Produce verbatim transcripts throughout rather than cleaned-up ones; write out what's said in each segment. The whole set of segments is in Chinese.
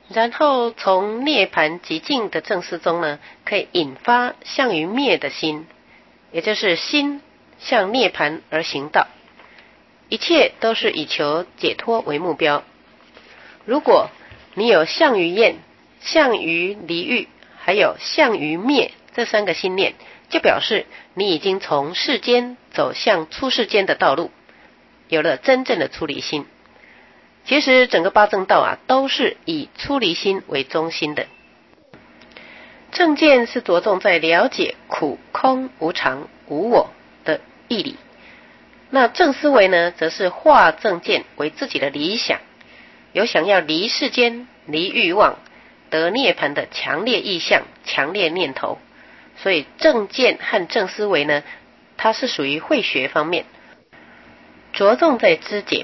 然后从涅槃极静的正思中呢，可以引发向于灭的心，也就是心向涅槃而行道，一切都是以求解脱为目标。如果你有向于厌、向于离欲，还有向于灭这三个心念，就表示你已经从世间走向出世间的道路，有了真正的出离心。其实整个八正道啊，都是以出离心为中心的。正见是着重在了解苦、空、无常、无我的义理，那正思维呢，则是化正见为自己的理想，有想要离世间、离欲望、得涅槃的强烈意向、强烈念头。所以正见和正思维呢，它是属于慧学方面，着重在知解。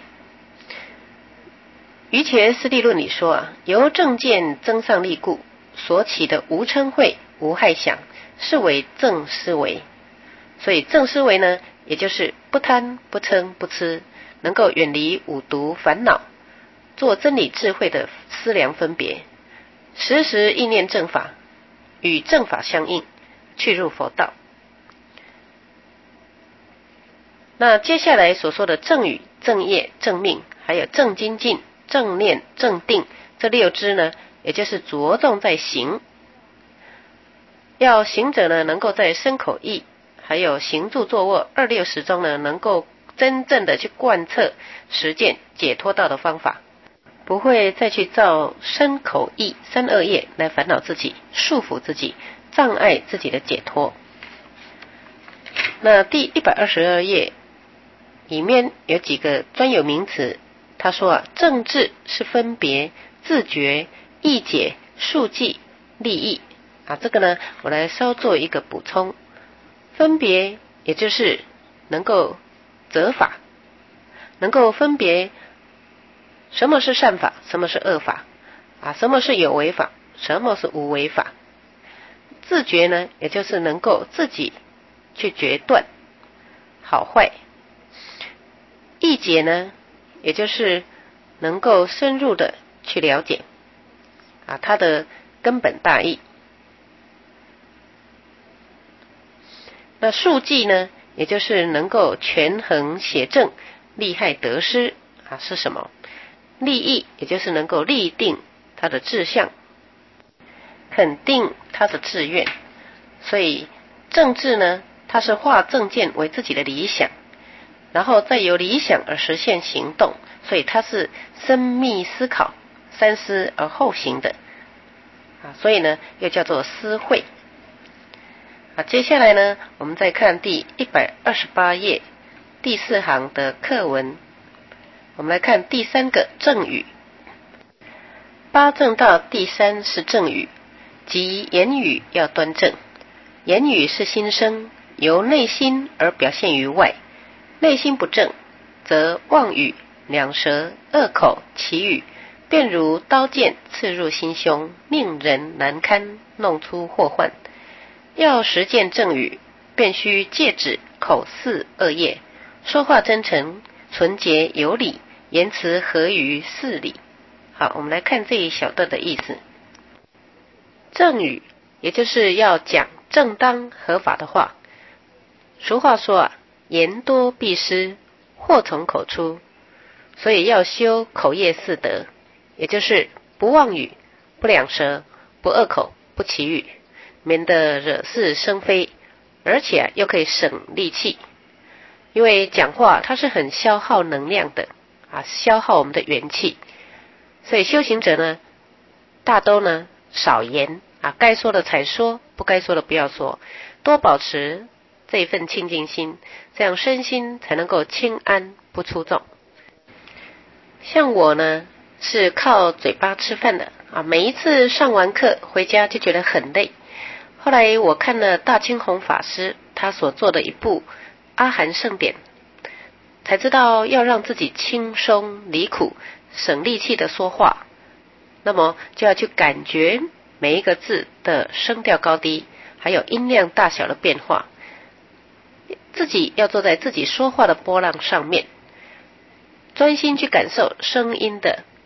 于伽师地论里说啊，由正见增上力故，所起的无嗔恚、无害想，是为正思维。所以正思维呢，也就是不贪、不嗔、不痴，能够远离五毒烦恼，做真理智慧的思量分别，时时意念正法，与正法相应，去入佛道。那接下来所说的正语、正业、正命，还有正精进、正念、正定，这六支呢，也就是着重在行。要行者呢，能够在身口意，还有行住坐卧二六时中呢，能够真正的去贯彻实践解脱道的方法，不会再去造身口意三恶业来烦恼自己、束缚自己、障碍自己的解脱。那第一百二十二页里面有几个专有名词，他说啊，正智是分别、自觉、意解、数记、利益啊，这个呢，我来稍做一个补充。分别也就是能够择法，能够分别什么是善法，什么是恶法啊，什么是有为法，什么是无为法。自觉呢，也就是能够自己去决断好坏。意解呢，也就是能够深入的去了解啊它的根本大义。那数记呢，也就是能够权衡写正利害得失啊是什么。利益也就是能够立定他的志向，肯定他的志愿。所以正智呢，它是化正见为自己的理想，然后再由理想而实现行动，所以它是深密思考、三思而后行的啊，所以呢又叫做思慧啊。接下来呢，我们再看第一百二十八页第四行的课文，我们来看第三个正语。八正道第三是正语，即言语要端正。言语是心声，由内心而表现于外，内心不正，则妄语、两舌、恶口、绮语，便如刀剑刺入心胸，令人难堪，弄出祸患。要实践正语，便须戒止口似恶业，说话真诚、纯洁有理，言辞合于事理。好，我们来看这一小段的意思。正语也就是要讲正当合法的话。俗话说啊，言多必失，祸从口出，所以要修口业四德，也就是不妄语、不两舌、不恶口、不绮语，免得惹是生非，而且、啊、又可以省力气。因为讲话它是很消耗能量的啊，消耗我们的元气，所以修行者呢，大都呢少言啊，该说的才说，不该说的不要说，多保持这一份清净心，这样身心才能够清安不出众。像我呢，是靠嘴巴吃饭的啊，每一次上完课回家就觉得很累。后来我看了大清弘法师他所做的一部阿含圣典，才知道要让自己轻松离苦、省力气的说话，那么就要去感觉每一个字的声调高低，还有音量大小的变化。自己要坐在自己说话的波浪上面，专心去感受声音的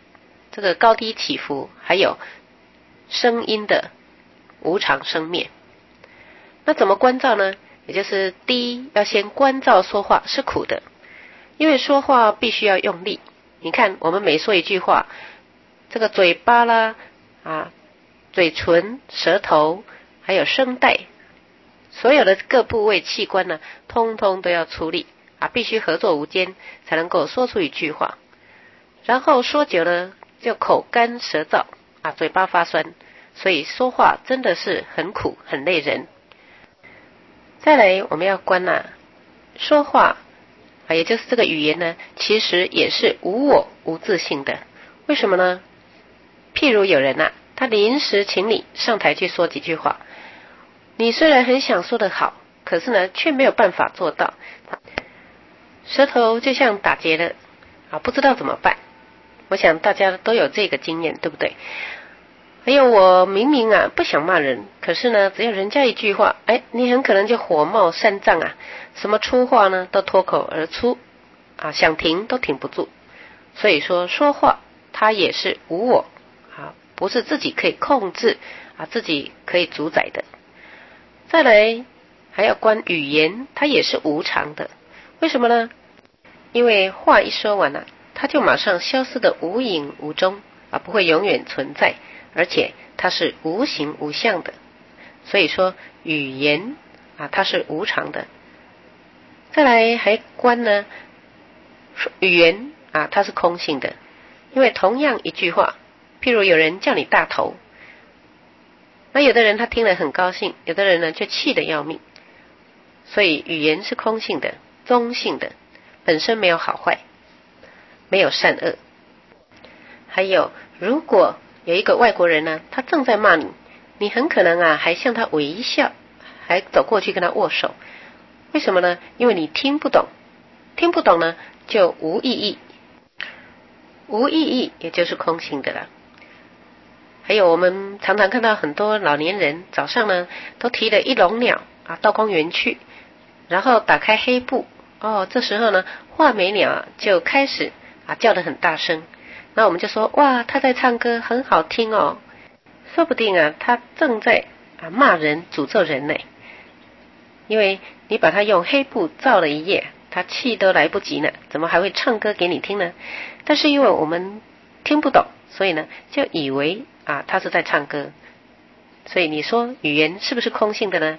这个高低起伏，还有声音的无常生灭。那怎么关照呢？也就是第一，要先关照说话是苦的，因为说话必须要用力。你看我们每说一句话，这个嘴巴啦啊，嘴唇、舌头还有声带，所有的各部位器官呢，通通都要出力啊，必须合作无间才能够说出一句话。然后说久了就口干舌燥啊，嘴巴发酸，所以说话真的是很苦很累人。再来我们要观啊，说话啊，也就是这个语言呢，其实也是无我无自性的。为什么呢？譬如有人啊，他临时请你上台去说几句话，你虽然很想说得好，可是呢却没有办法做到，舌头就像打结了啊，不知道怎么办。我想大家都有这个经验，对不对？还有我明明啊不想骂人，可是呢只要人家一句话，哎，你很可能就火冒三丈啊，什么粗话呢都脱口而出啊，想停都停不住。所以说说话它也是无我啊，不是自己可以控制啊，自己可以主宰的。再来还要观语言，它也是无常的。为什么呢？因为话一说完了，它就马上消失的无影无踪啊，不会永远存在，而且它是无形无相的。所以说语言啊，它是无常的。再来还观呢，语言啊，它是空性的。因为同样一句话，譬如有人叫你大头，那有的人他听了很高兴，有的人呢就气得要命。所以语言是空性的、中性的，本身没有好坏，没有善恶。还有如果有一个外国人呢，他正在骂你，你很可能啊还向他微笑，还走过去跟他握手。为什么呢？因为你听不懂，听不懂呢就无意义，无意义也就是空性的了。还有我们常常看到很多老年人早上呢都提了一笼鸟啊到公园去，然后打开黑布哦，这时候呢画眉鸟啊就开始啊叫得很大声，那我们就说哇他在唱歌很好听哦，说不定啊他正在啊骂人诅咒人呢。因为你把他用黑布罩了一夜，他气都来不及呢，怎么还会唱歌给你听呢？但是因为我们听不懂，所以呢就以为啊他是在唱歌。所以你说语言是不是空性的呢？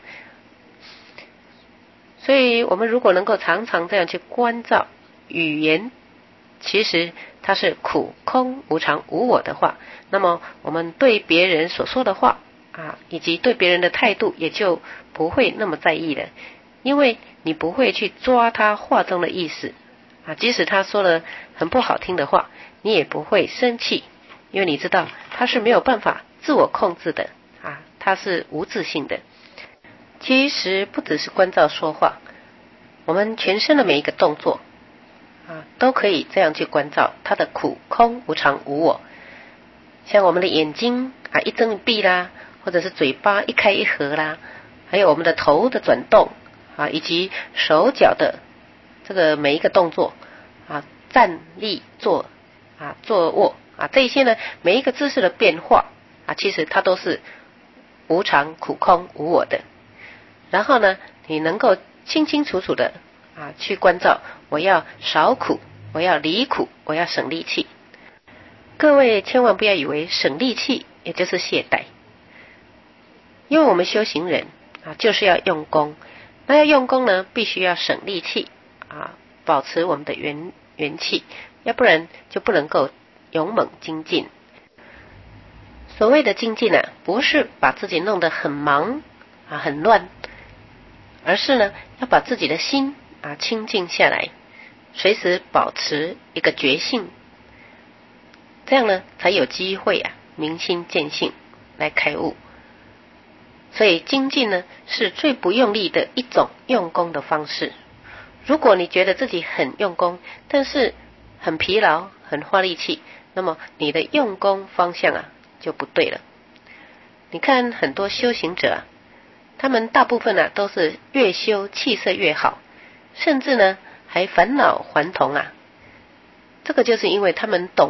所以我们如果能够常常这样去关照语言，其实它是苦空无常无我的话，那么我们对别人所说的话啊，以及对别人的态度也就不会那么在意了。因为你不会去抓他话中的意思啊，即使他说了很不好听的话，你也不会生气，因为你知道他是没有办法自我控制的啊，他是无自性的。其实不只是关照说话，我们全身的每一个动作啊，都可以这样去关照它的苦空无常无我。像我们的眼睛啊一睁一闭啦，或者是嘴巴一开一合啦，还有我们的头的转动啊，以及手脚的这个每一个动作啊，站立坐啊坐卧啊，这些呢每一个姿势的变化啊，其实它都是无常苦空无我的。然后呢你能够清清楚楚的啊去关照，我要少苦，我要离苦，我要省力气。各位千万不要以为省力气也就是懈怠，因为我们修行人啊就是要用功，那要用功呢必须要省力气啊，保持我们的元元气，要不然就不能够勇猛精进。所谓的精进啊，不是把自己弄得很忙啊很乱，而是呢要把自己的心啊清静下来，随时保持一个觉性，这样呢才有机会啊明心见性来开悟。所以精进呢是最不用力的一种用功的方式。如果你觉得自己很用功，但是很疲劳很花力气，那么你的用功方向啊就不对了。你看很多修行者啊，他们大部分啊都是越修气色越好，甚至呢还返老还童啊。这个就是因为他们懂得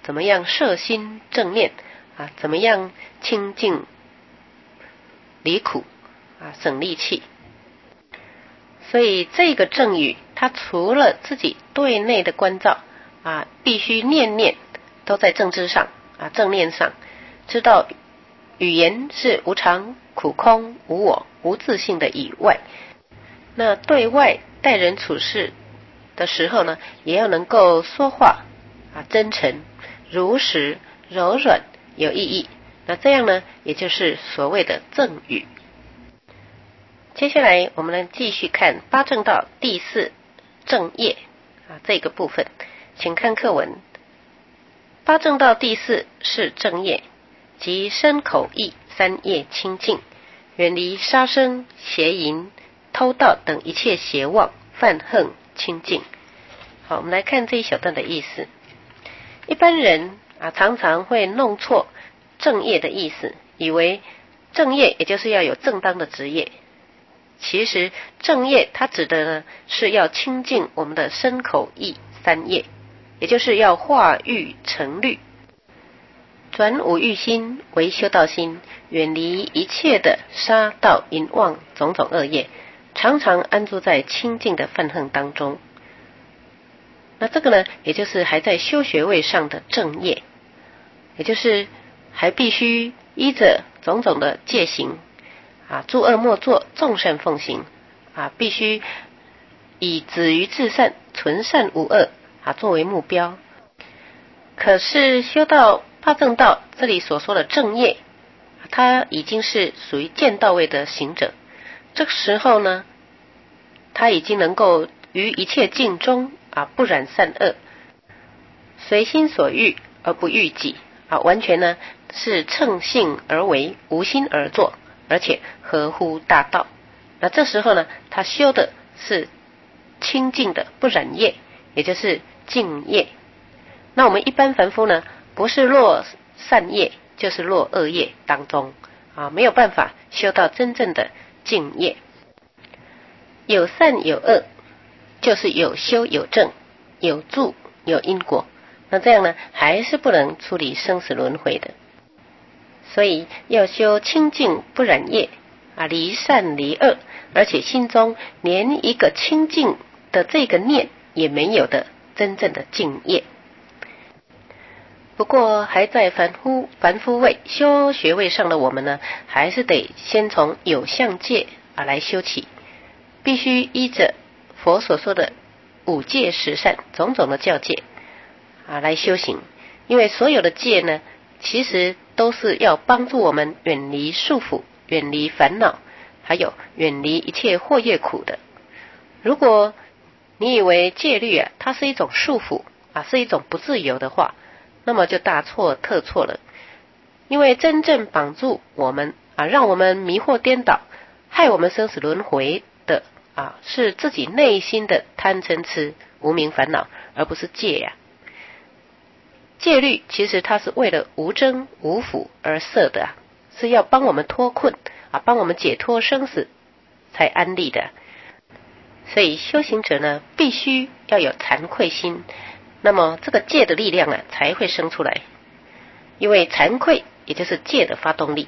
怎么样摄心正念啊，怎么样清净离苦啊，省力气。所以这个正语，它除了自己对内的关照啊，必须念念都在正知上啊，正念上，知道语言是无常、苦空、无我、无自性的以外，那对外待人处事的时候呢，也要能够说话啊，真诚、如实、柔软、有意义。那这样呢，也就是所谓的正语。接下来我们来继续看八正道第四正业啊这个部分，请看课文。八正道第四是正业，即身口意三业清净，远离杀生、邪淫、偷盗等一切邪妄、犯横清净。好，我们来看这一小段的意思。一般人啊常常会弄错正业的意思，以为正业也就是要有正当的职业。其实正业它指的呢是要清净我们的身口意三业，也就是要化欲成律，转五欲心为修道心，远离一切的杀盗淫妄种种恶业，常常安住在清净的犯横当中。那这个呢也就是还在修学位上的正业，也就是还必须依着种种的戒行啊，诸恶莫作，众善奉行啊，必须以止于至善、纯善无恶啊作为目标。可是修到八正道这里所说的正业，他已经是属于见道位的行者，这个时候呢，他已经能够于一切境中啊不染善恶，随心所欲而不欲己啊，完全呢是乘性而为，无心而作，而且合乎大道。那这时候呢，他修的是清净的不染业，也就是净业。那我们一般凡夫呢，不是落善业，就是落恶业当中啊，没有办法修到真正的净业。有善有恶，就是有修有正，有住有因果。那这样呢，还是不能处理生死轮回的。所以要修清净不染业啊，离善离恶，而且心中连一个清净的这个念也没有的真正的净业。不过还在凡夫凡夫位修学位上的我们呢，还是得先从有相戒啊来修起，必须依着佛所说的五戒十善种种的教戒啊来修行。因为所有的戒呢，其实都是要帮助我们远离束缚、远离烦恼，还有远离一切祸业苦的。如果你以为戒律啊，它是一种束缚啊，是一种不自由的话，那么就大错特错了。因为真正绑住我们啊，让我们迷惑颠倒，害我们生死轮回的啊，是自己内心的贪嗔痴无明烦恼，而不是戒呀、啊。戒律其实它是为了无争无辅而设的、啊，是要帮我们脱困啊，帮我们解脱生死才安立的。所以修行者呢，必须要有惭愧心，那么这个戒的力量啊才会生出来。因为惭愧也就是戒的发动力，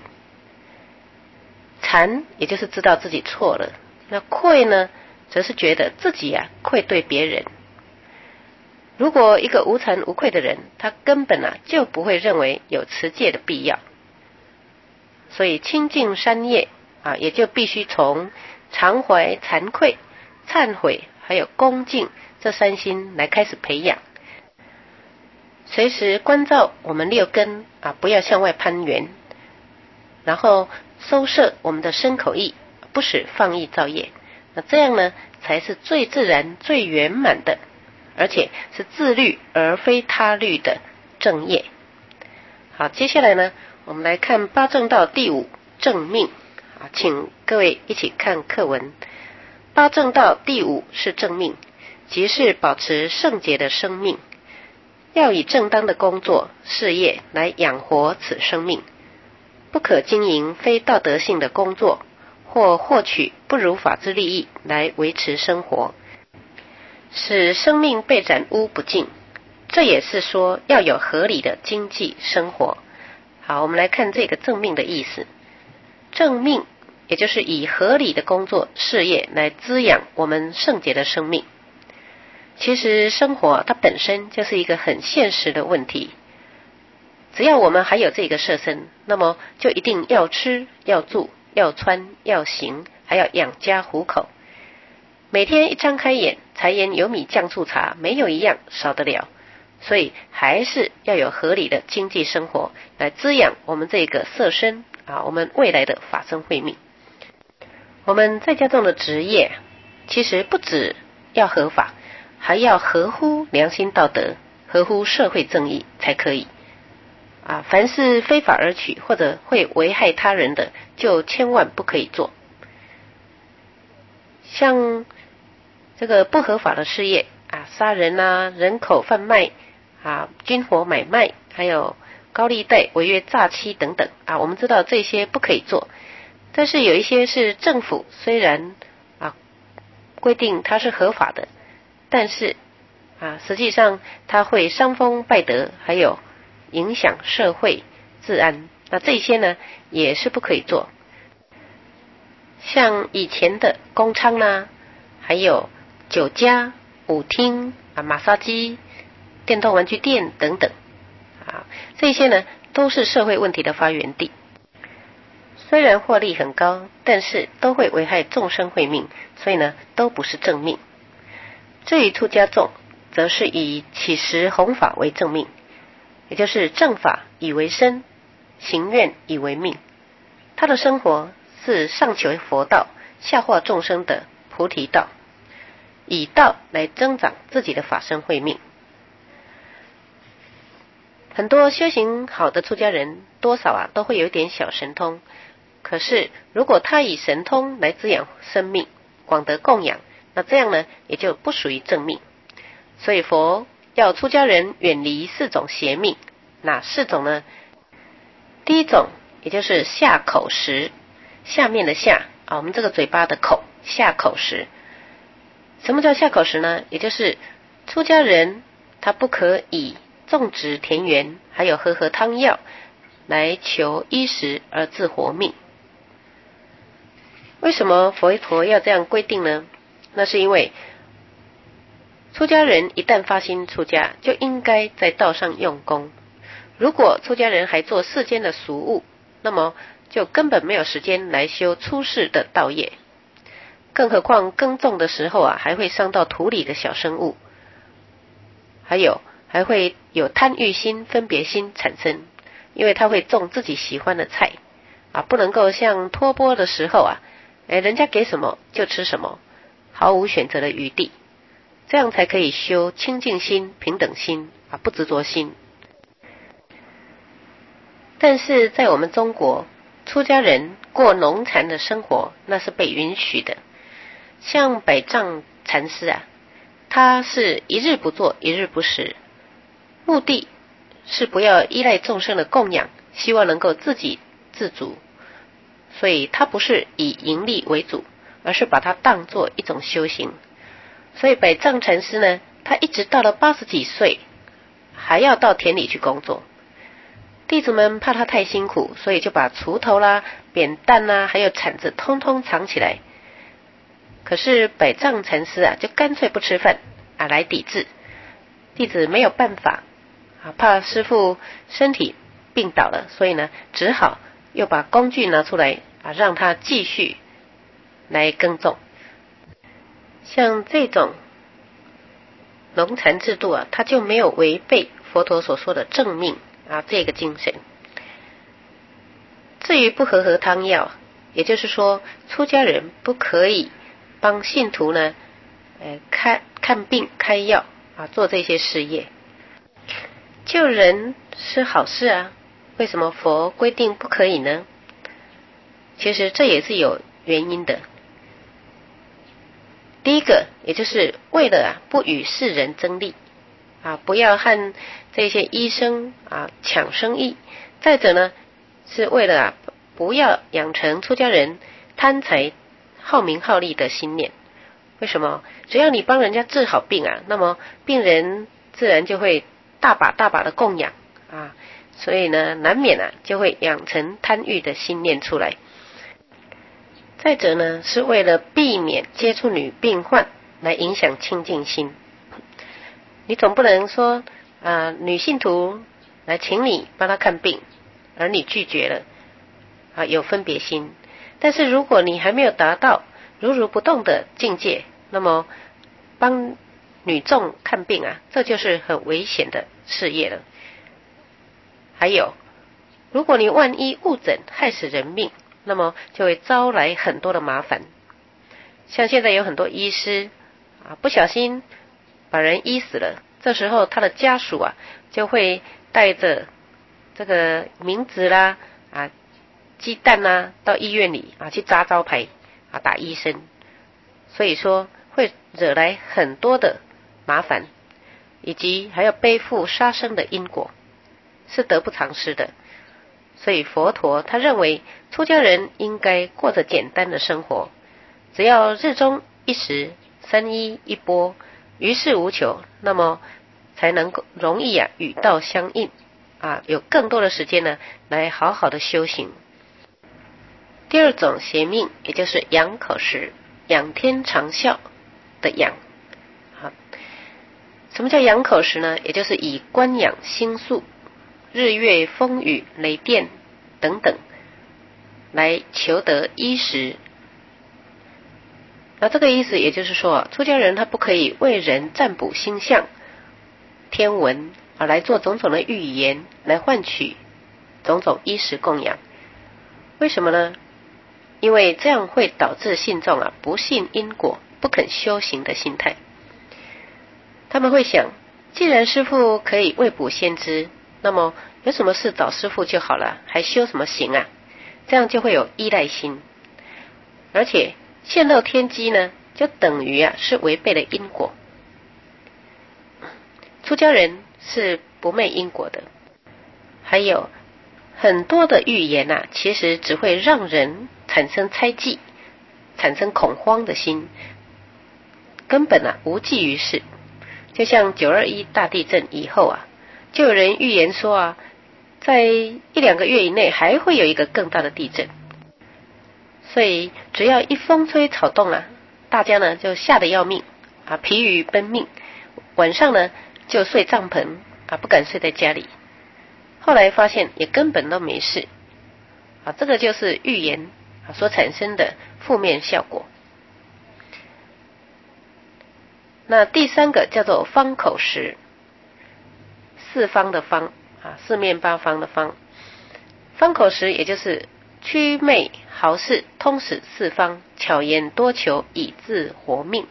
惭也就是知道自己错了，那愧呢则是觉得自己啊愧对别人。如果一个无惭无愧的人，他根本啊就不会认为有持戒的必要。所以清净三业啊，也就必须从常怀惭愧、忏悔还有恭敬这三心来开始培养。随时关照我们六根啊，不要向外攀缘，然后收摄我们的身口意，不使放逸造业。那这样呢，才是最自然、最圆满的，而且是自律而非他律的正业。好，接下来呢，我们来看八正道第五正命啊，请各位一起看课文。八正道第五是正命，即是保持圣洁的生命，要以正当的工作事业来养活此生命，不可经营非道德性的工作，或获取不如法之利益来维持生活，使生命被染污不净， 这也是说要有合理的经济生活。好，我们来看这个正命的意思。正命也就是以合理的工作事业来滋养我们圣洁的生命。其实生活它本身就是一个很现实的问题，只要我们还有这个色身，那么就一定要吃、要住、要穿、要行，还要养家糊口。每天一张开眼，柴盐油米酱醋茶，没有一样少得了。所以还是要有合理的经济生活来滋养我们这个色身啊，我们未来的法身慧命。我们在家中的职业，其实不只要合法，还要合乎良心道德，合乎社会正义才可以啊。凡是非法而取或者会危害他人的，就千万不可以做。像这个不合法的事业啊，杀人啊、人口贩卖啊、军火买卖，还有高利贷、违约诈欺等等啊，我们知道这些不可以做。但是有一些是政府虽然啊规定它是合法的，但是啊实际上它会伤风败德，还有影响社会治安，那这些呢也是不可以做。像以前的公娼啦，还有酒家、舞厅啊、马杀鸡、电动玩具店等等啊，这些呢都是社会问题的发源地。虽然获利很高，但是都会危害众生慧命，所以呢都不是正命。至于出家众，则是以起食弘法为正命，也就是正法以为身，行愿以为命。他的生活是上求佛道，下化众生的菩提道，以道来增长自己的法身慧命。很多修行好的出家人，多少啊都会有一点小神通，可是如果他以神通来滋养生命，广得供养，那这样呢也就不属于正命。所以佛要出家人远离四种邪命。哪四种呢？第一种也就是下口食，下面的下啊，我们这个嘴巴的口，下口食。什么叫下口食呢？也就是出家人他不可以种植田园，还有喝喝汤药来求衣食而自活命。为什么佛陀要这样规定呢？那是因为出家人一旦发心出家，就应该在道上用功。如果出家人还做世间的俗务，那么就根本没有时间来修出世的道业。更何况耕种的时候啊，还会伤到土里的小生物，还有还会有贪欲心、分别心产生，因为他会种自己喜欢的菜啊，不能够像托钵的时候啊，哎，人家给什么就吃什么，毫无选择的余地，这样才可以修清净心、平等心啊，不执着心。但是在我们中国，出家人过农禅的生活，那是被允许的。像百丈禅师啊，他是一日不做，一日不食，目的是不要依赖众生的供养，希望能够自给自足。所以他不是以盈利为主，而是把它当作一种修行。所以百丈禅师呢，他一直到了八十几岁，还要到田里去工作。弟子们怕他太辛苦，所以就把锄头啦、扁担啦，还有铲子通通藏起来。可是百丈禅师啊，就干脆不吃饭啊，来抵制。弟子没有办法啊，怕师父身体病倒了，所以呢，只好又把工具拿出来啊，让他继续来耕种。像这种农禅制度啊，它就没有违背佛陀所说的正命啊这个精神。至于不喝喝汤药，也就是说出家人不可以帮信徒呢呃看看病开药啊，做这些事业。救人是好事啊，为什么佛规定不可以呢？其实这也是有原因的。第一个，也就是为了啊不与世人争利啊，不要和这些医生啊抢生意。再者呢，是为了啊不要养成出家人贪财好名好利的心念。为什么？只要你帮人家治好病啊，那么病人自然就会大把大把的供养啊，所以呢，难免啊就会养成贪欲的心念出来。再者呢，是为了避免接触女病患来影响清净心。你总不能说啊，女信徒来请你帮她看病，而你拒绝了啊，有分别心。但是如果你还没有达到如如不动的境界，那么帮女众看病啊，这就是很危险的事业了。还有，如果你万一误诊害死人命，那么就会招来很多的麻烦。像现在有很多医师啊，不小心把人医死了，这时候他的家属啊，就会带着这个名字啦啊、鸡蛋啦，到医院里啊去扎招牌啊，打医生，所以说会惹来很多的麻烦，以及还要背负杀生的因果，是得不偿失的。所以佛陀他认为出家人应该过着简单的生活，只要日中一时，三衣一钵，于事无求，那么才能够容易啊与道相应啊，有更多的时间呢来好好的修行。第二种邪命，也就是养口实，仰天长啸的仰。好，什么叫养口实呢？也就是以观养星宿、日月风雨雷电等等来求得衣食。那这个意思也就是说，出家人他不可以为人占卜星象、天文啊，来做种种的预言，来换取种种衣食供养。为什么呢？因为这样会导致信众啊不信因果、不肯修行的心态。他们会想，既然师父可以未卜先知，那么有什么事找师父就好了，还修什么行啊？这样就会有依赖心，而且泄露天机呢，就等于啊是违背了因果。出家人是不昧因果的。还有很多的预言啊，其实只会让人产生猜忌，产生恐慌的心，根本啊无济于事。就像九二一大地震以后啊，就有人预言说啊，在一两个月以内还会有一个更大的地震。所以只要一风吹草动啊，大家呢就吓得要命啊，疲于奔命，晚上呢就睡帐篷啊，不敢睡在家里。后来发现也根本都没事啊，这个就是预言啊所产生的负面效果。那第三个叫做方口实，四方的方啊，四面八方的方。方口实也就是祛魅豪士，通使四方，巧言多求，以自活命。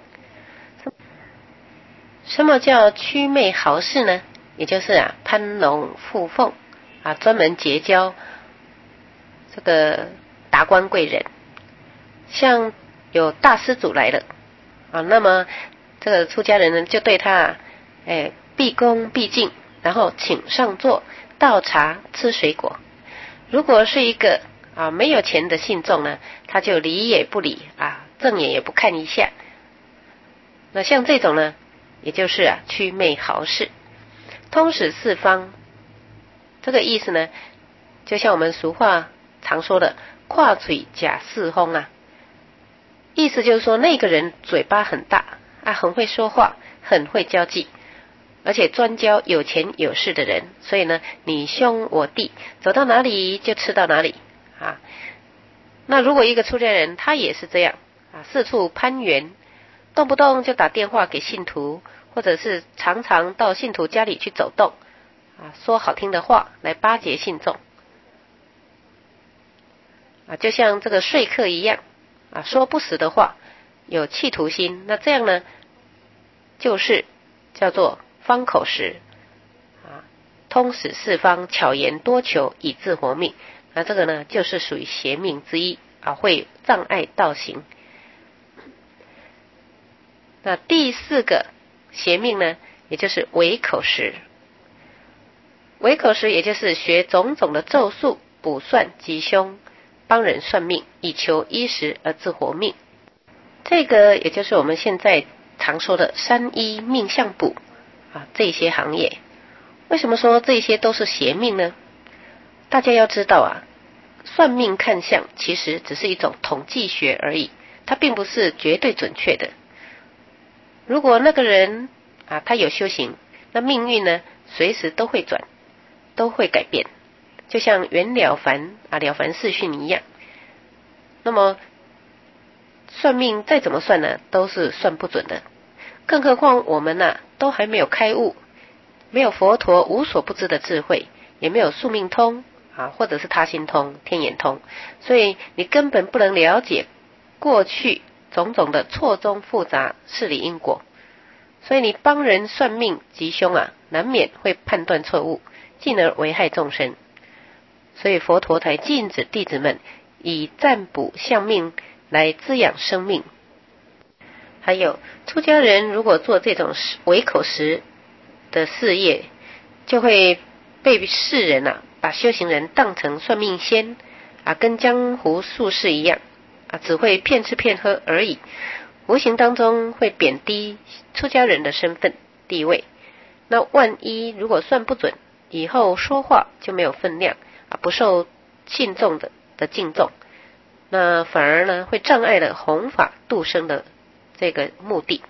什么叫祛魅豪士呢？也就是啊攀龙附凤啊，专门结交这个达官贵人。像有大施主来了啊，那么这个出家人呢就对他啊，哎毕恭毕敬，然后请上座，倒茶吃水果。如果是一个啊没有钱的信众呢，他就理也不理啊，正眼也不看一下。那像这种呢，也就是啊祛魅豪士，通使四方。这个意思呢，就像我们俗话常说的跨嘴假四风啊，意思就是说那个人嘴巴很大啊，很会说话，很会交际，而且专交有钱有势的人，所以呢你兄我弟，走到哪里就吃到哪里啊。那如果一个出家人他也是这样啊，四处攀援，动不动就打电话给信徒，或者是常常到信徒家里去走动啊，说好听的话来巴结信众啊，就像这个说客一样啊，说不实的话，有企图心，那这样呢就是叫做方口实啊，通使四方，巧言多求，以自活命。那这个呢就是属于邪命之一啊，会障碍道行。那第四个邪命呢，也就是伪口实。伪口实也就是学种种的咒术、卜算、吉凶，帮人算命，以求衣食而自活命。这个也就是我们现在常说的山医命相卜啊，这些行业。 为什么说这些都是邪命呢？大家要知道啊，算命看相其实只是一种统计学而已，它并不是绝对准确的。如果那个人啊，他有修行，那命运呢，随时都会转，都会改变，就像袁了凡啊，了凡四训一样。那么算命再怎么算呢，都是算不准的。更何况我们啊，都还没有开悟，没有佛陀无所不知的智慧，也没有宿命通啊，或者是他心通、天眼通，所以你根本不能了解过去种种的错综复杂事理因果。所以你帮人算命吉凶啊，难免会判断错误，进而危害众生。所以佛陀才禁止弟子们以占卜相命来滋养生命。还有出家人如果做这种唯口实的事业，就会被世人啊把修行人当成算命仙啊，跟江湖术士一样啊，只会骗吃骗喝而已，无形当中会贬低出家人的身份地位。那万一如果算不准，以后说话就没有分量啊，不受信众的的敬重，那反而呢会障碍了弘法度生的这个目的。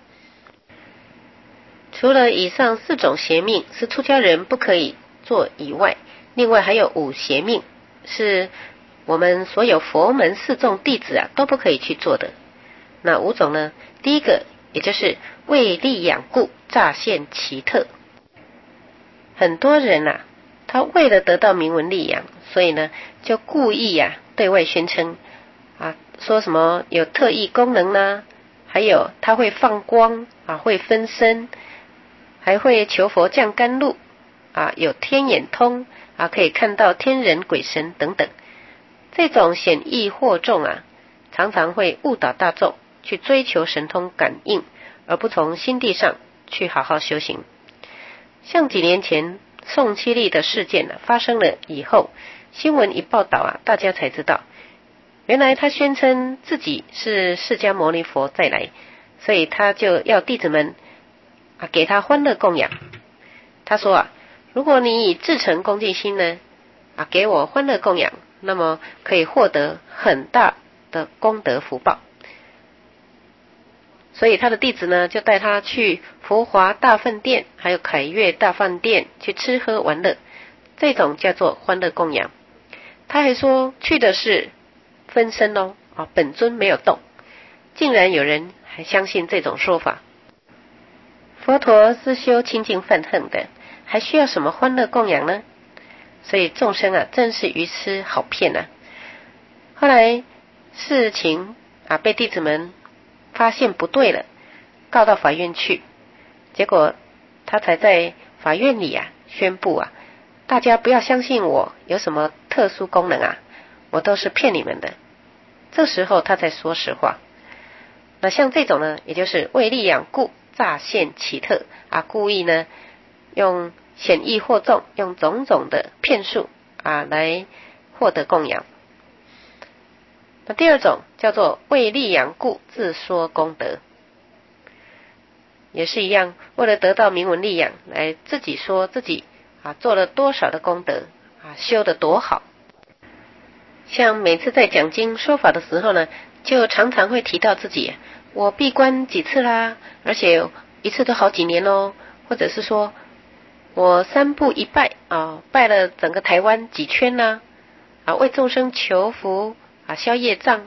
除了以上四种邪命是出家人不可以做以外，另外还有五邪命，是我们所有佛门四众弟子啊都不可以去做的。那五种呢，第一个也就是为利养故，乍现奇特。很多人啊，他为了得到名闻利养，所以呢就故意啊对外宣称啊，说什么有特异功能呢，还有他会放光啊，会分身，还会求佛降甘露啊，有天眼通啊，可以看到天人鬼神等等。这种显易惑众啊，常常会误导大众去追求神通感应，而不从心地上去好好修行。像几年前宋七力的事件、啊、发生了以后，新闻一报道啊，大家才知道，原来他宣称自己是释迦牟尼佛再来，所以他就要弟子们啊给他欢乐供养。他说啊，如果你以至诚恭敬心呢啊给我欢乐供养，那么可以获得很大的功德福报。所以他的弟子呢，就带他去福华大饭店还有凯悦大饭店去吃喝玩乐，这种叫做欢乐供养。他还说去的是分身哦，啊，本尊没有动，竟然有人还相信这种说法。佛陀是修清净犯恨的，还需要什么欢乐供养呢？所以众生啊，真是愚痴好骗啊。后来事情啊被弟子们发现不对了，告到法院去，结果他才在法院里啊宣布啊，大家不要相信我有什么特殊功能啊，我都是骗你们的。这时候他才说实话。那像这种呢，也就是为利养故，乍现奇特啊，故意呢用显易惑众，用种种的骗术啊来获得供养。那第二种叫做为利养故，自说功德，也是一样，为了得到名闻利养，来自己说自己啊做了多少的功德啊，修得多好。像每次在讲经说法的时候呢，就常常会提到自己，我闭关几次啦，而且一次都好几年哦，或者是说我三步一拜啊，拜了整个台湾几圈啦，啊，为众生求福啊，消业障。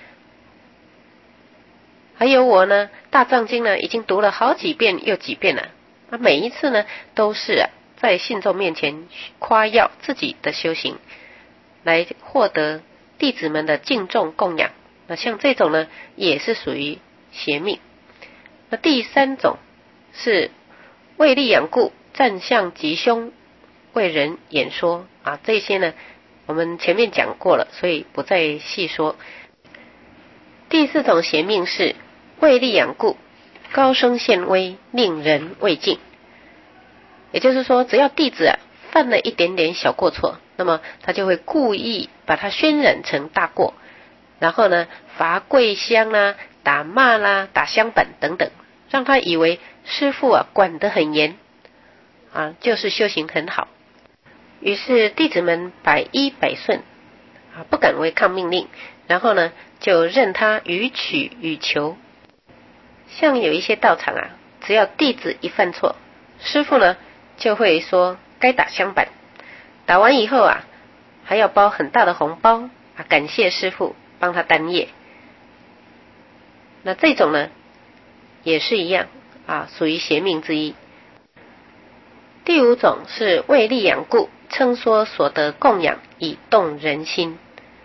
还有我呢，大藏经呢已经读了好几遍又几遍了，啊，每一次呢都是啊在信众面前夸耀自己的修行，来获得弟子们的敬重供养。那像这种呢，也是属于邪命。那第三种是为利养故，占相吉凶，为人演说啊，这些呢我们前面讲过了，所以不再细说。第四种邪命是为利养故，高声显威，令人畏敬。也就是说，只要弟子啊犯了一点点小过错，那么他就会故意把它渲染成大过，然后呢罚跪香啦、打骂啦、打香板等等，让他以为师父啊管得很严啊，就是修行很好。于是弟子们百依百顺啊，不敢违抗命令，然后呢就任他予取予求。像有一些道场啊，只要弟子一犯错，师父呢就会说该打香板，打完以后啊还要包很大的红包啊，感谢师父帮他担业。那这种呢也是一样啊，属于邪命之一。第五种是为利养故，称说所得供养以动人心。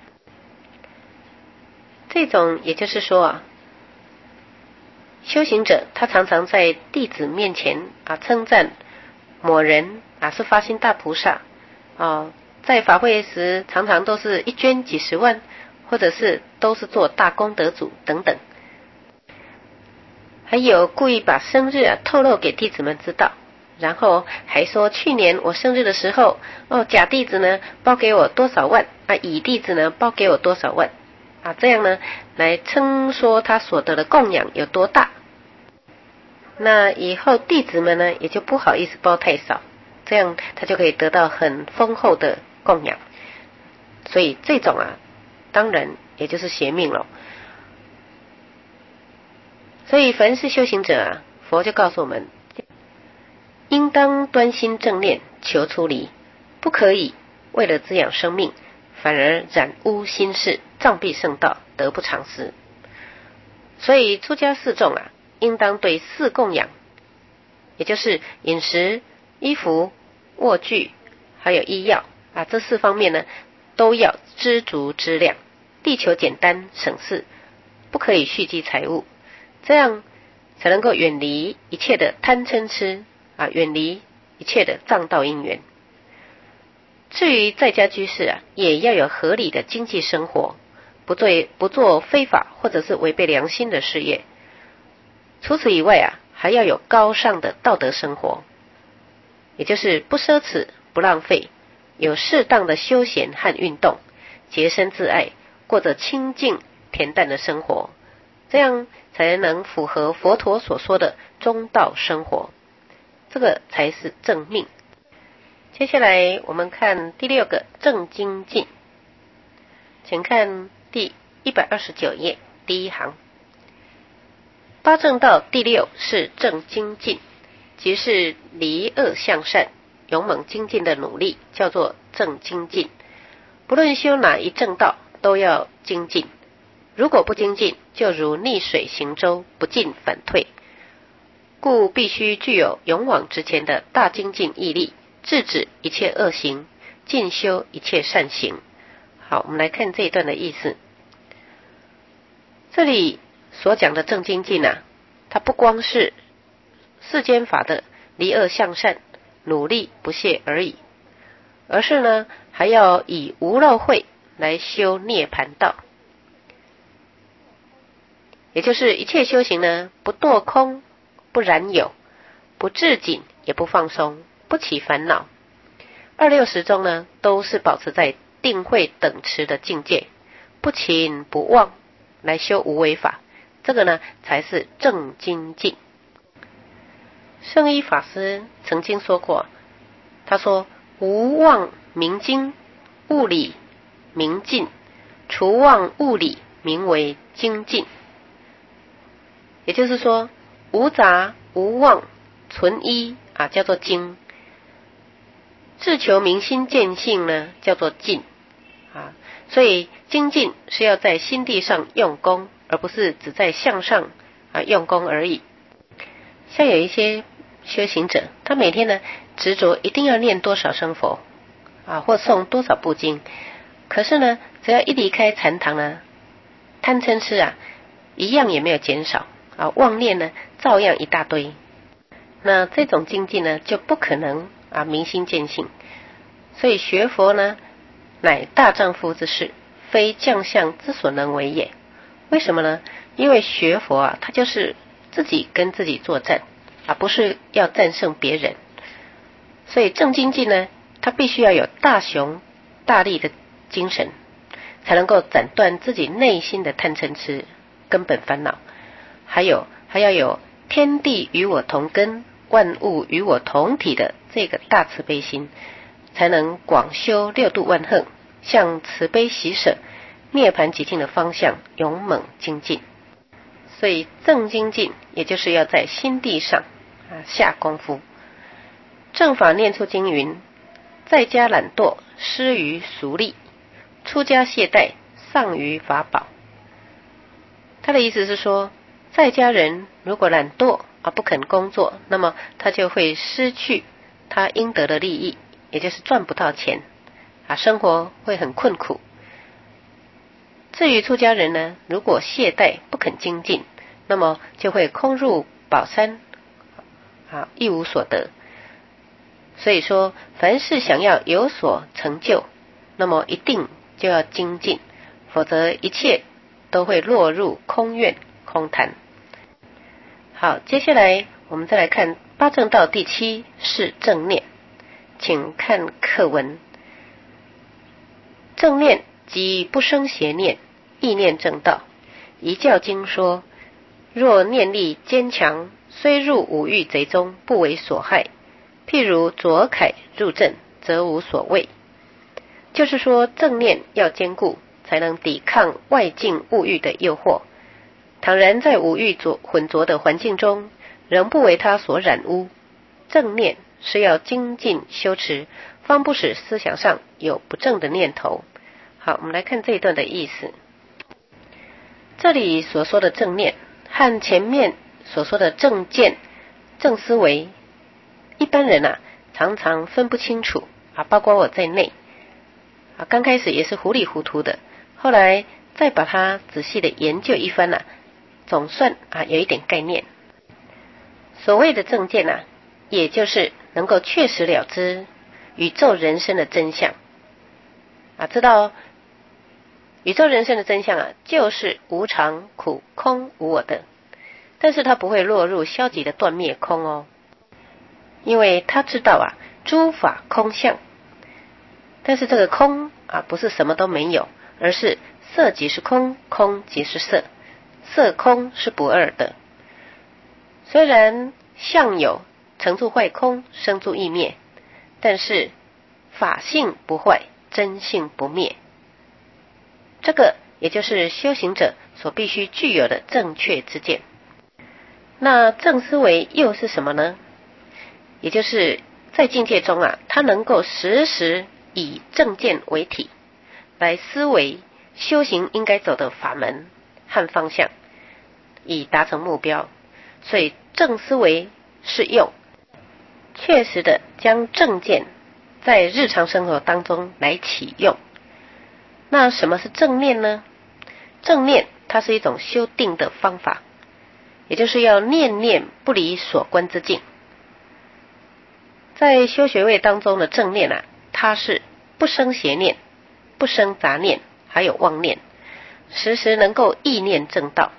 这种也就是说啊，修行者他常常在弟子面前啊称赞某人啊是发心大菩萨啊，在法会时常常都是一捐几十万，或者是都是做大功德主等等。还有故意把生日啊透露给弟子们知道，然后还说去年我生日的时候，哦，甲弟子呢包给我多少万啊，乙弟子呢包给我多少万啊，这样呢来称说他所得的供养有多大。那以后弟子们呢也就不好意思包太少，这样他就可以得到很丰厚的供养。所以这种啊当然也就是邪命了。所以凡是修行者啊，佛就告诉我们，应当端心正念求出离，不可以为了滋养生命，反而染污心事，障蔽圣道，得不偿失。所以出家四众啊，应当对四供养，也就是饮食、衣服、卧具还有医药啊，这四方面呢都要知足知量，力求简单省事，不可以蓄积财物，这样才能够远离一切的贪嗔痴啊，远离一切的障道因缘。至于在家居士啊，也要有合理的经济生活，不做不做非法或者是违背良心的事业。除此以外啊，还要有高尚的道德生活，也就是不奢侈、不浪费，有适当的休闲和运动，洁身自爱，过着清净恬淡的生活，这样才能符合佛陀所说的中道生活，这个才是正命。接下来我们看第六个正精进，请看第一百二十九页第一行。八正道第六是正精进，即是离恶向善、勇猛精进的努力，叫做正精进。不论修哪一正道，都要精进。如果不精进，就如逆水行舟，不进反退。故必须具有勇往直前的大精进毅力，制止一切恶行，进修一切善行。好，我们来看这一段的意思。这里所讲的正精进啊，它不光是世间法的离恶向善、努力不懈而已，而是呢还要以无漏慧来修涅槃道。也就是一切修行呢，不堕空，不染有，不至紧，也不放松，不起烦恼。二六时中呢，都是保持在定慧等持的境界，不勤不忘来修无为法，这个呢才是正精进。圣依法师曾经说过，他说无忘明精，物理明进，除忘物理名为精进。也就是说无杂无妄纯一啊，叫做精；自求明心见性呢，叫做进啊。所以精进是要在心地上用功，而不是只在相上啊用功而已。像有一些修行者，他每天呢执着一定要念多少声佛啊，或诵多少部经，可是呢，只要一离开禅堂呢，贪嗔痴啊一样也没有减少啊，妄念呢照样一大堆。那这种精进呢，就不可能啊明心见性。所以学佛呢，乃大丈夫之事，非将相之所能为也。为什么呢？因为学佛啊，它就是自己跟自己作战啊，不是要战胜别人。所以正精进呢，它必须要有大雄大力的精神，才能够斩断自己内心的贪嗔痴根本烦恼。还有还要有天地与我同根，万物与我同体的这个大慈悲心，才能广修六度万恒，向慈悲喜舍、涅槃极尽的方向勇猛精进。所以正精进也就是要在心地上啊下功夫。正法念处经云：在家懒惰，失于俗利；出家懈怠，丧于法宝。他的意思是说，在家人如果懒惰而不肯工作，那么他就会失去他应得的利益，也就是赚不到钱啊，生活会很困苦。至于出家人呢，如果懈怠不肯精进，那么就会空入宝山啊，一无所得。所以说，凡是想要有所成就，那么一定就要精进，否则一切都会落入空怨空谈。好，接下来我们再来看八正道第七是正念，请看课文。正念即不生邪念，意念正道。一教经说，若念力坚强，虽入五欲贼中，不为所害。譬如左铠入阵，则无所谓。就是说，正念要坚固，才能抵抗外境物欲的诱惑。倘然在五欲混浊的环境中，仍不为它所染污，正念是要精进修持，方不使思想上有不正的念头。好，我们来看这一段的意思。这里所说的正念和前面所说的正见、正思维，一般人啊常常分不清楚啊，包括我在内啊，刚开始也是糊里糊涂的，后来再把它仔细的研究一番啊，总算啊有一点概念。所谓的正见啊，也就是能够确实了知宇宙人生的真相啊，知道宇宙人生的真相啊，就是无常、苦、空、无我的。但是他不会落入消极的断灭空哦，因为他知道啊，诸法空相。但是这个空啊，不是什么都没有，而是色即是空，空即是色，色空是不二的。虽然相有，成住坏空，生住异灭，但是法性不坏，真性不灭。这个也就是修行者所必须具有的正确之见。那正思维又是什么呢？也就是在境界中啊，他能够时时以正见为体，来思维修行应该走的法门和方向，以达成目标。所以正思维是用确实的将正见在日常生活当中来启用。那什么是正念呢？正念它是一种修定的方法，也就是要念念不离所观之境。在修学位当中的正念啊，它是不生邪念，不生杂念，还有妄念，时时能够意念正道。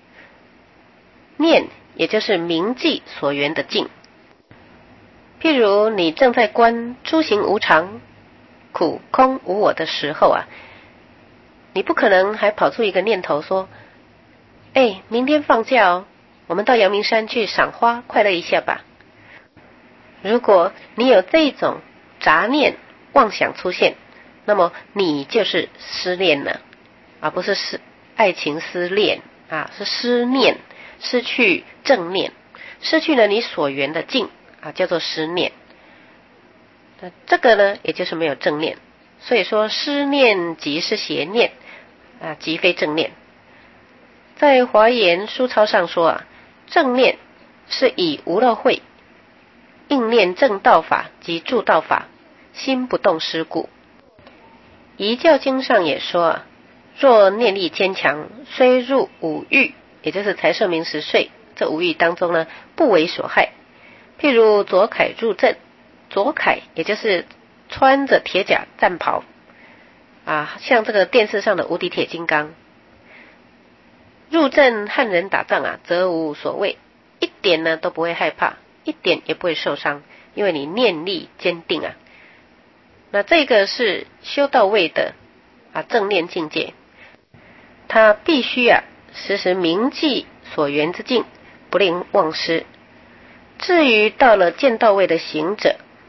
念也就是铭记所缘的境。譬如你正在观诸行无常、苦空无我的时候啊，你不可能还跑出一个念头说，哎，明天放假哦，我们到阳明山去赏花快乐一下吧。如果你有这种杂念妄想出现，那么你就是失恋了，而不是失爱情失恋啊，是失念，失去正念，失去了你所缘的境啊，叫做失念。那这个呢，也就是没有正念。所以说，失念即是邪念啊，即非正念。在华严书钞上说啊，正念是以无漏慧应念正道法及助道法，心不动失故。仪教经上也说啊，若念力坚强，虽入五欲，也就是财色名食睡这五欲当中呢，不为所害。譬如左铠入阵，左铠也就是穿着铁甲战袍啊，像这个电视上的无敌铁金刚。入阵和人打仗啊，则无所谓，一点呢都不会害怕，一点也不会受伤，因为你念力坚定啊。那这个是修到位的啊正念境界，他必须啊时时铭记所缘之境，不令忘失。至于到了见到位的行者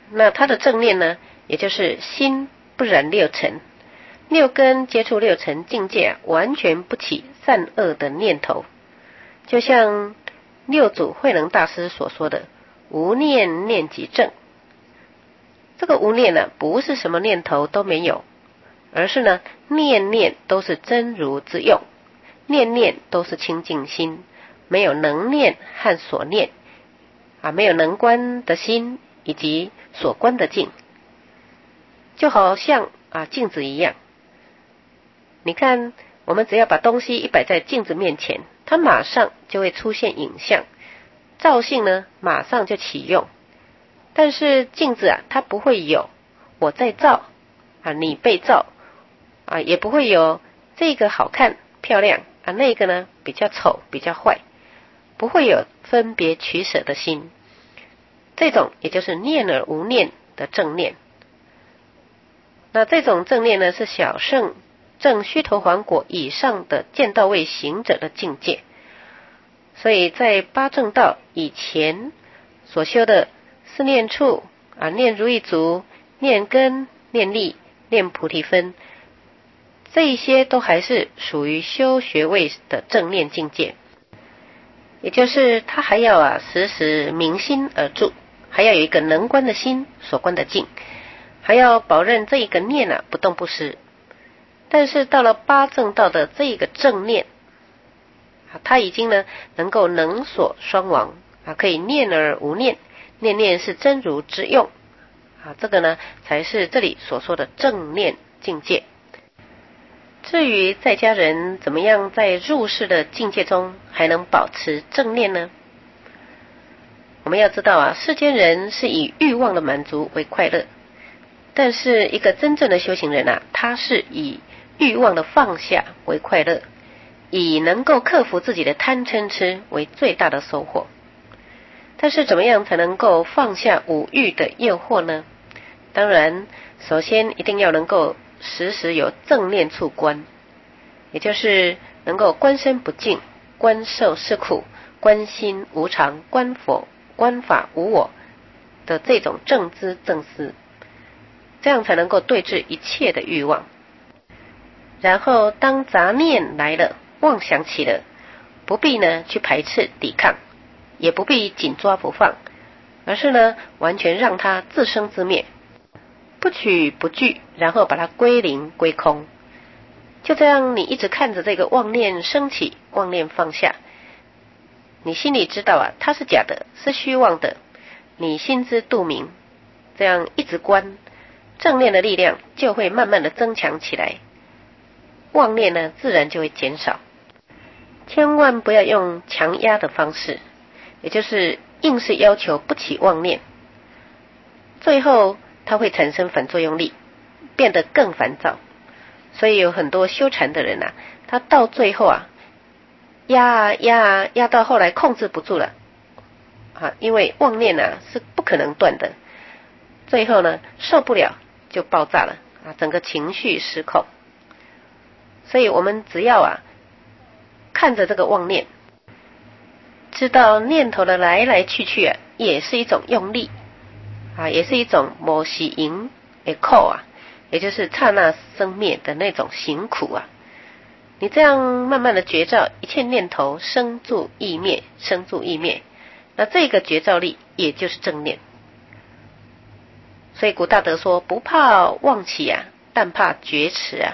那它的正念呢，也就是心不染六尘，六根接触六尘境界啊，完全不起善恶的念头。就像六祖慧能大师所说的无念念即正。这个无念呢，不是什么念头都没有，而是呢念念都是真如之用，念念都是清净心，没有能念和所念啊，没有能观的心以及所观的境，就好像啊镜子一样。你看，我们只要把东西一摆在镜子面前，它马上就会出现影像，照性呢马上就启用。但是镜子啊，它不会有我在照啊，你被照啊，也不会有这个好看漂亮啊，那个呢比较丑比较坏，不会有分别取舍的心。这种也就是念而无念的正念。那这种正念呢，是小圣证须陀洹果以上的见道位行者的境界。所以在八正道以前所修的四念处啊，念如意足、念根、念力、念菩提分，这一些都还是属于修学位的正念境界。也就是他还要啊时时明心而住，还要有一个能观的心所观的境，还要保证这一个念啊不动不失。但是到了八正道的这一个正念啊，他已经呢能够能所双亡啊，可以念而无念，念念是真如之用啊，这个呢才是这里所说的正念境界。至于在家人怎么样在入世的境界中还能保持正念呢？我们要知道啊，世间人是以欲望的满足为快乐，但是一个真正的修行人啊，他是以欲望的放下为快乐，以能够克服自己的贪嗔痴为最大的收获。但是怎么样才能够放下五欲的诱惑呢？当然首先一定要能够时时有正念处观，也就是能够观身不净，观受是苦，观心无常，观佛观法无我的这种正知正思，这样才能够对治一切的欲望。然后当杂念来了，妄想起了，不必呢去排斥抵抗，也不必紧抓不放，而是呢完全让它自生自灭，不取不惧，然后把它归零归空。就这样你一直看着这个妄念升起，妄念放下，你心里知道啊，它是假的，是虚妄的，你心知肚明，这样一直观，正念的力量就会慢慢的增强起来，妄念呢自然就会减少。千万不要用强压的方式，也就是硬是要求不起妄念，最后它会产生反作用力，变得更烦躁。所以有很多修禅的人啊，他到最后啊压啊压啊压到后来控制不住了啊，因为妄念啊是不可能断的，最后呢受不了就爆炸了啊，整个情绪失控。所以我们只要啊看着这个妄念，知道念头的来来去去啊，也是一种用力啊，也是一种摩西营诶扣啊，也就是刹那生灭的那种行苦啊。你这样慢慢的觉照一切念头生住意灭，生住意灭，那这个觉照力也就是正念。所以古大德说，不怕妄起啊，但怕觉迟啊。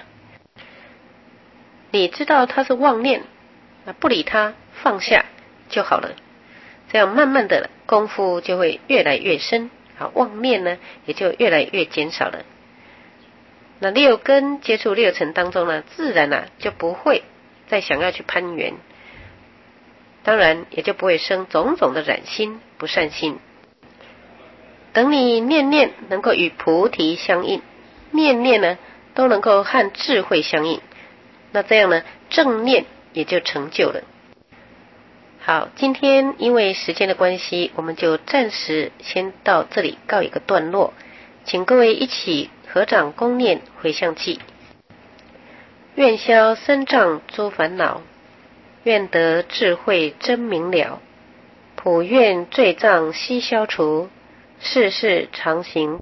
你知道它是妄念，不理它，放下就好了。这样慢慢的功夫就会越来越深啊，妄念呢也就越来越减少了。那六根接触六尘当中呢，自然啊就不会再想要去攀缘，当然也就不会生种种的染心不善心。等你念念能够与菩提相应，念念呢都能够和智慧相应，那这样呢正念也就成就了。好，今天因为时间的关系，我们就暂时先到这里告一个段落，请各位一起合掌恭念回向偈：愿消身障诸烦恼，愿得智慧真明了，普愿罪障悉消除， 事事常行